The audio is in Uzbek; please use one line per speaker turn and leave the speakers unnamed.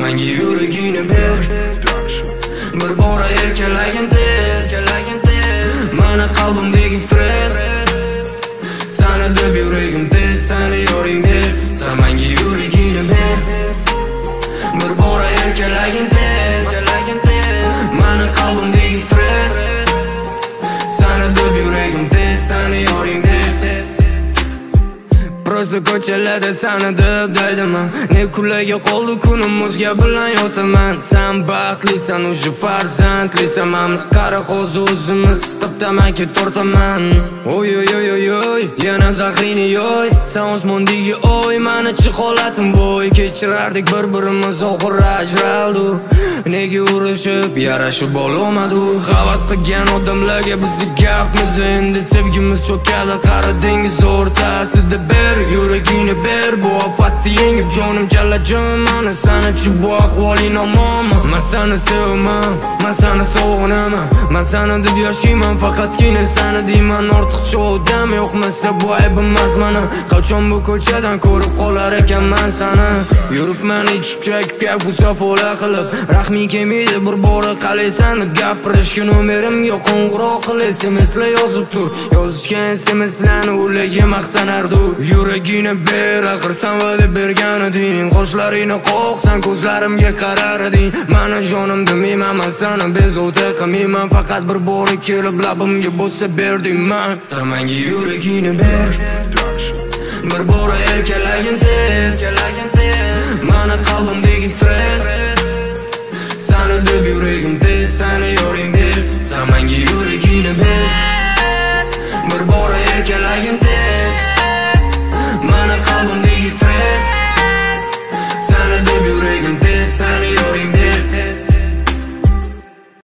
menga yuragingni ber. Bir bora erkalagin tez, mani qalbimdagi stress. Sana deb yuragim tez, seni yoring ber. Sen menga yuragingni ber. Bir bora erkalagin tez, mani qalbimdagi stress. Sana deb yuragim tez, seni yoring ber. Prosta ko'chalarda seni deb deydiman. Ne kunlarga qoldi kunim, o'zga bilan yotaman. Sen baxtlisan, o'sha farzandlisan. Men qara qo'zi o'zimiz tamaki tortaman. Oy oy oy oy oy, yana zahrini yoy. Sen osmondagi oy, meni holatim voy. Kechirardik bir-birimiz, oxir ajraldi. Nega urushib, yarashib olmadi. Havas qilgan odamlarga bizni gapmiz. Endi sevgimiz cho'kadi qara dengiz o'rtasida. Ber yuragingni ber, bu ofatni yengib jonim jalajon. Mana sanachi bu ahvoling omonmi? Men seni sevaman, men seni sog'inaman. Men seni deb yashayman, faqatgina seni deyman. Ortiqcha odam yo'qmasa bu ayb emas mana. Qachon bu ko'chadan ko'rib qolar ekanman seni. Yuribman ichib chekib gap usafola qilib. Rahming kelmaydi bir bora qalaysan deb gapirishga nomerimga qo'ng'iroq qil. SMS'lar yozib tur, yozishgan SMS'larni ularga maqtanardi. Yuragingni ber, axir sen va'da bergan eding. Qoshlaringni qoqsan, ko'zlarimga qarar eding. Meni jonim demayman, men seni bezovta qilmayman. Faqat bir bora kelib labimga bo'lsa berding man. Sen menga yuragingni ber. Bir bora erkalagin tez, meni qalbimdagi stress. Seni deb yuragim tez, seni yoring